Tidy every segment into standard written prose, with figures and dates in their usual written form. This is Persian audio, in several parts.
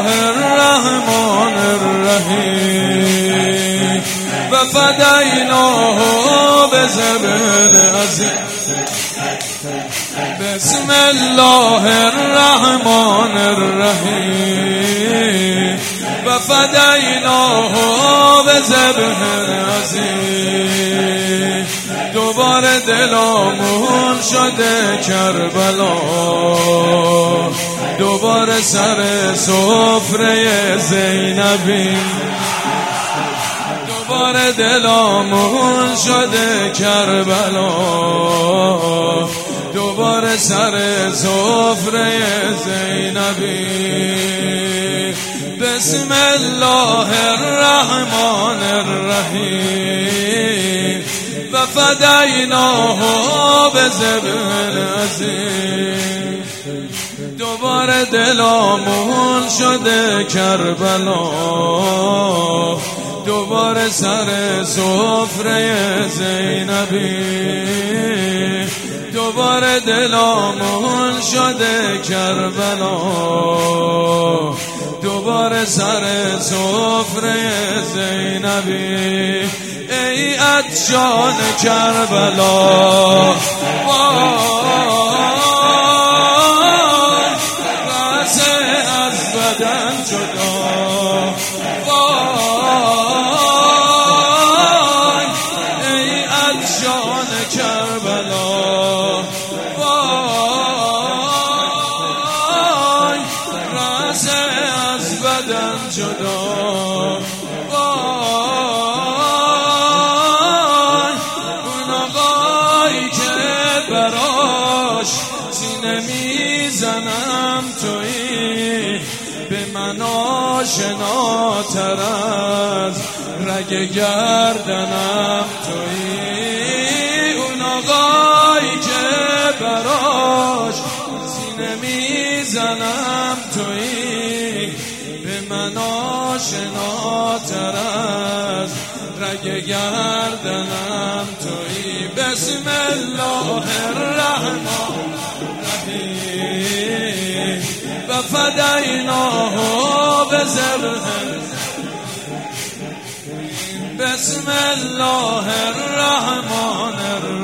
الله الرحمن الرحیم و فدیناه بذبح عظیم. بسم الله الرحمن الرحیم و فدیناه بذبح عظیم. دوباره دلامون شده کربلا، دوباره سر سفره زینبی. دوباره دلامون شده کربلا، دوباره سر سفره زینبی. بسم الله الرحمن الرحیم و فدیناه بذبح عظیم. دوباره دلامون شده کربلا، دوباره سر سفره زینبی. دوباره دلامون شده کربلا، دوباره سر سفره زینبی. ای عطشان کربلا، رسه از بدن جدا. وای ای عطشان کربلا، وای رسه از بدن جدا. سینه میزنم تویی، به من آشناتر از رگ گردنم تویی. اون آقایی که براش سینه میزنم تویی، به من آشناتر از رگ گردنم تویی. بسم الله الرحمن الرحیم و فدیناه بذبح. بسم الله الرحمن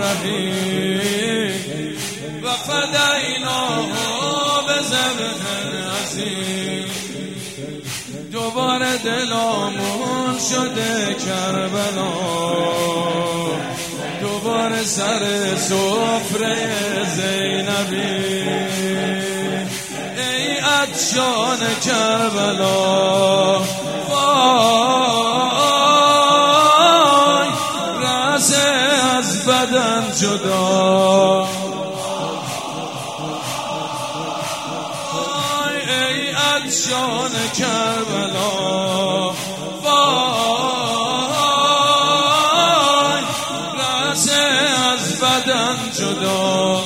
الرحیم و فدیناه بذبح عظیم. دوباره دلامون شده کربلا، دوباره سر سفره زینبی. ای عطشان کربلا، وای رسه از بدن جدا. وای ای عطشان کربلا، وای رسه از بدن جدا.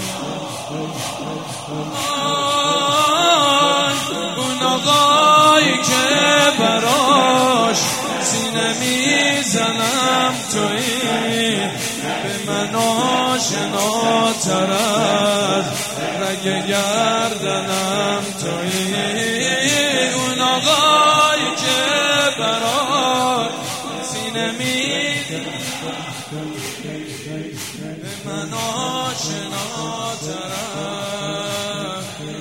اون آقایی که براش سینه میزنم تویی، به من آشناتر از رگ گردنم تویی. اون آقایی که براش سینه میزنم به من آشناتر از.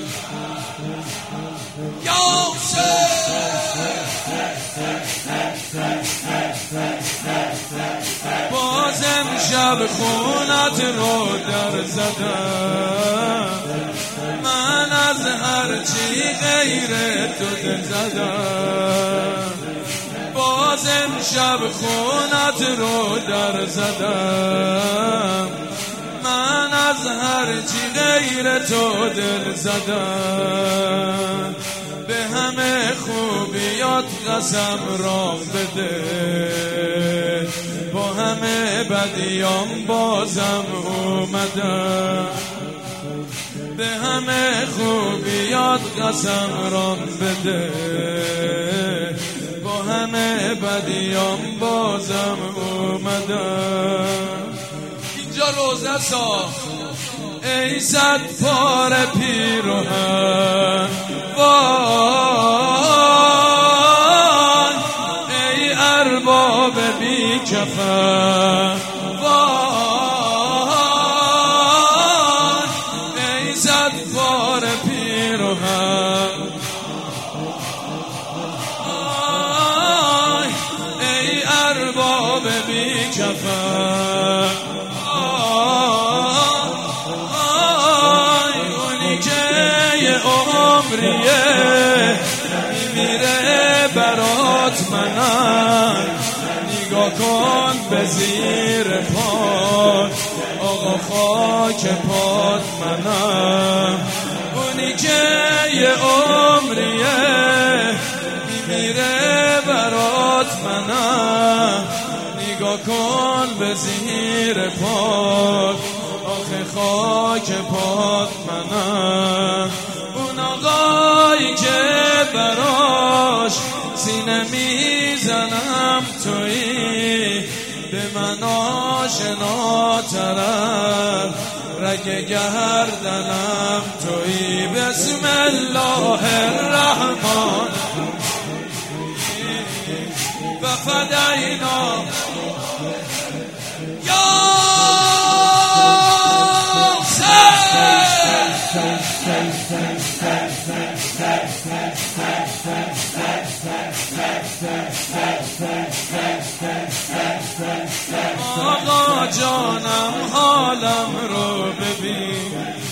بازم شب خونت رو در زدم، من از هرچی غیر تو دل زدم. بازم شب خونت رو در زدم، من از هرچی غیر تو دل زدم. به همه خوبیات قسم رام بده، با همه بدیام بازم اومدم. به همه خوبیات قسم رام بده، با همه بدیام بازم اومدم. اینجا روزه ساخت ای صد پاره پیروهن، وای سفر. اونی که یه عمریه میمیره برات منم، نگاه کن به زیر پات آقا خاک پات منم. اونی که یه عمریه میمیره برات منم، نگاه کن به زیر پات آخه خاک پات منم. اون آقایی که براش سینه میزنم تویی، به من آشناترم رگ گردنم تویی. بسم الله الرحمن و فدینا یا آقا جانم حالم رو ببین،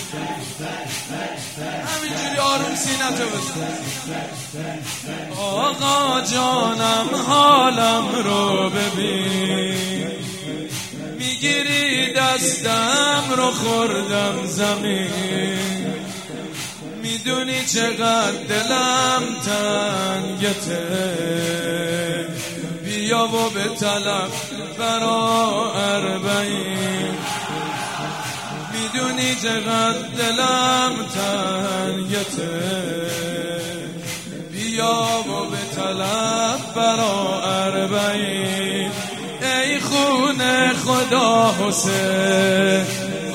همینجوری آروم سینتو بزن. آقا جانم حالم رو ببین، میگیری دستم رو خوردم زمین، میدونی چقدر دلم تنگته، بیا و به طلب برا اربعین، میدونی چقدر دلم تنگته، بیا و به طلب برا اربعین. ای خونه خدا حسین،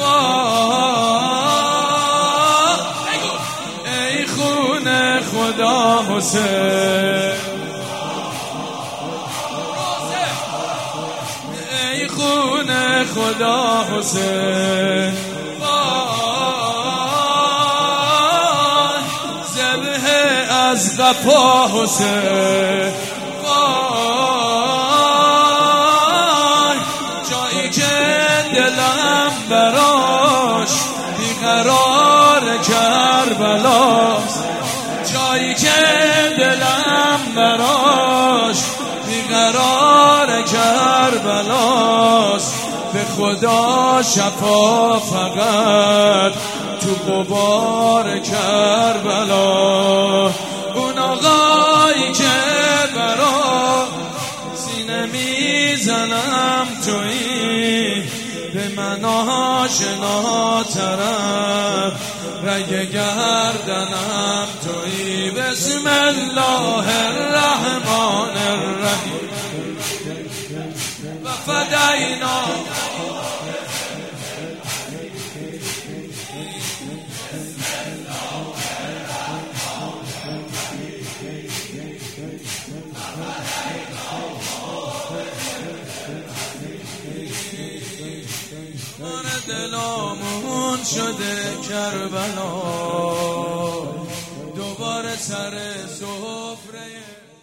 ای خونه خدا حسین، ای خونه خدا حسین، ذبح از قفا حسین. جایی که دلم براش بیقرار کربلاست، جایی که دلم براش بیقرار کربلاست، به خدا شفا فقط تو غبار کربلا. اون آقایی که برا سینه میزنم تویی، به من آشناترم رگ گردنم تویی. بسم الله الرحمن الرحیم و فدینا دلامون شده کربلا، دوباره سر سفره